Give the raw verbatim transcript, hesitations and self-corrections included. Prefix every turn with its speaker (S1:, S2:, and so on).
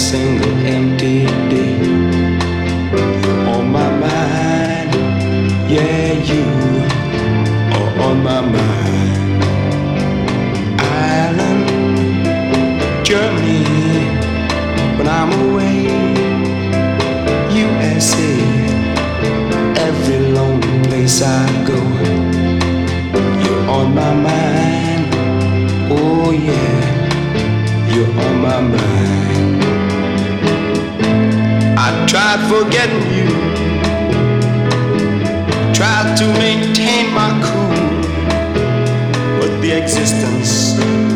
S1: single empty day. You're on my mind, yeah, you are on my mind. Ireland, Germany, when I'm away, U S A, every lonely place I go, you're on my mind, oh yeah, you're on my mind. I tried forgetting you, tried to maintain my cool, but the existence